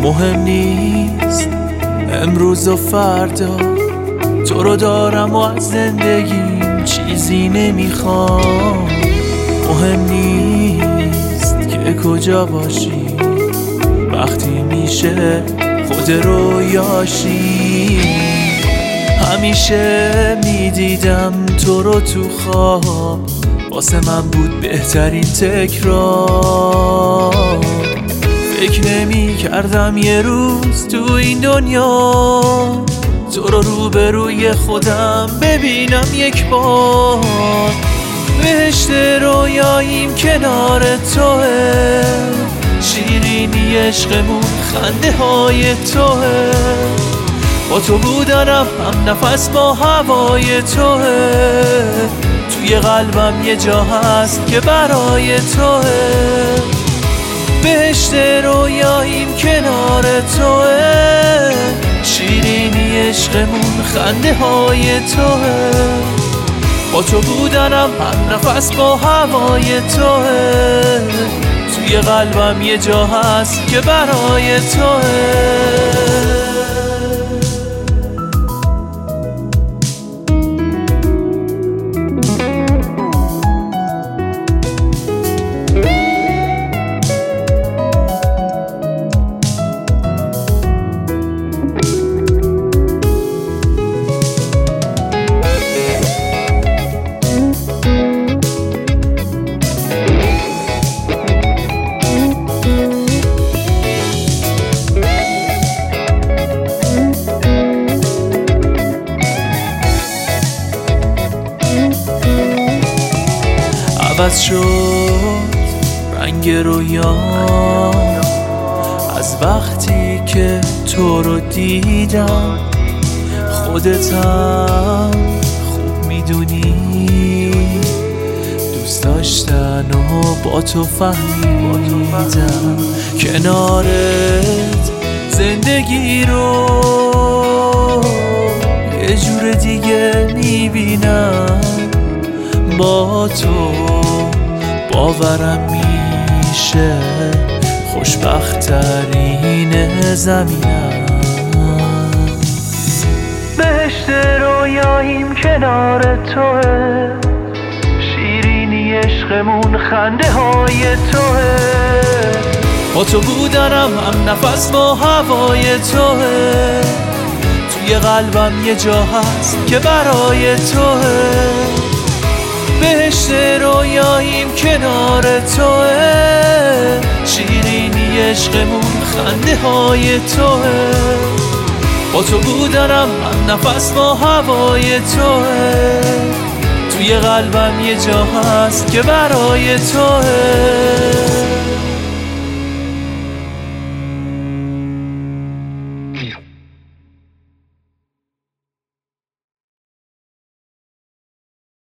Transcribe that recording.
مهم نیست امروز و فردا، تو رو دارم و از زندگیم چیزی نمیخوام. مهم نیست که کجا باشی وقتی میشه خود رویاشی. همیشه میدیدم تو رو تو خواب، واسه من بود بهترین تکرار. فکر نمی کردم یه روز تو این دنیا تو رو روبروی خودم ببینم یک بار. بهشت رویاییم کنار توه، شیرینی عشقمون خنده های توه. با تو بودنم هم نفس با هوای توه، توی قلبم یه جا هست که برای توه. بهشت رویاییم کنار توه، شیرینی عشقمون خنده های توه. با تو بودنم هم نفس با هوای توه، توی قلبم یه جا هست که برای توه. عوض شد رنگ رویام از وقتی که تو رو دیدم. خودتم خوب میدونی دوست داشتن و با تو فهمیدم. کنارت زندگی رو یه جور دیگه میبینم. با تو باورم میشه خوشبخت‌ترین زمینم. بهشت رویاییم کنار توه، شیرینی عشقمون خنده های توه. با تو بودنم هم نفس با هوای توه، توی قلبم یه جا هست که برای توه. بهشت رویاییم کنار توه، شیرینی عشقمون خنده های توه. با تو بودنم هم نفس با هوای توه، توی قلبم یه جا هست که برای توه.